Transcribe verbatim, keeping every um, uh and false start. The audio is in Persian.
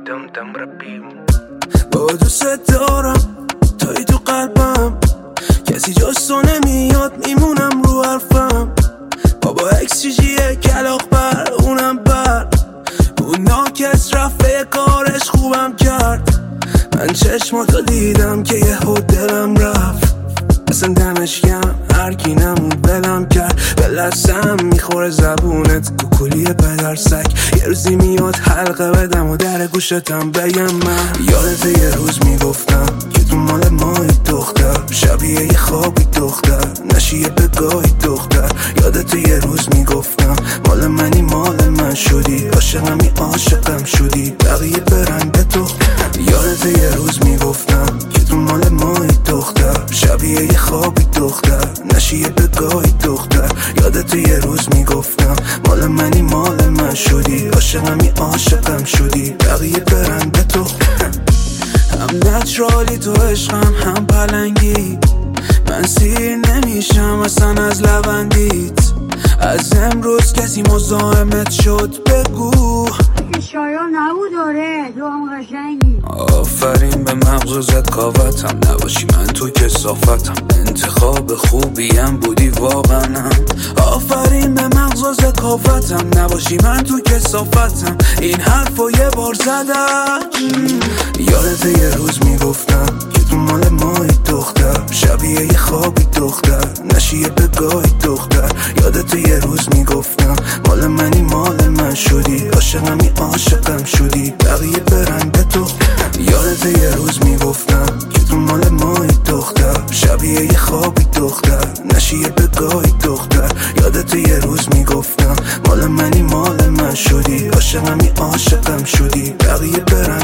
دم دم ربیم با دوست دارم توی تو قلبم، کسی جز تو نمیاد میمونم رو حرفم. بابا اکسیژیه کلاق بر اونم بر اون ناکس رفته کارش خوبم کرد. من چشماتو دیدم که یه خود دلم رفت، اصلا دمش گرم هرکی نمود بلم کرد. به لسم میخوره زبونت کوکولی پدر سگ. یه روزی میاد حلقه بدم و در گوشتم بگم من یادت یه روز میگفتم که تو مال مایی دختر، شبیه یه خوابی دختر، نشیه بگاهی دختر. یادت یه روز میگفتم مال منی مال من شدی، عاشقمی عاشقم شدی بقیه برن به تو. یادت یه روز میگفتم که تو مال مایی دختر، شبیه یه خوابی دختر، نشیه بگاهی دختر. یادت یه روز میگفتم مال منی مال من شدی، عاشقمی عاشقم شدی بقیه برن به تو. هم نچرالی تو عشقم هم پلنگی، من سیر نمیشم اصلا از لبندیت. از امروز کسی مزاحمت شد بگو شایان نبود. داره تو هم قشنگی. آفرین به مغزت کاوتم، نباشی من تو کثافتم. انتخاب خوبیم بودی واقعا. آفرین به مغزت کاوتم، نباشی من تو کثافتم. این حرفو یه بار زدم. یادت یه روز میگفتم که تو مال مایی دختر، شبیه یه خوابی دختر، نشیه بگاهی دختر. یادت یه روز میگفتم مال منی مال من شدی، عاشقمی عاشقم شدی بقیه برن به تو. یادت یه روز میگفتم که تو مال مایی دختر، شبیه یه خوابی دختر، نشیه بگاهی دختر. یادت یه روز میگفتم مال منی مال من شدی، عاشقمی عاشقم شدی بقیه برن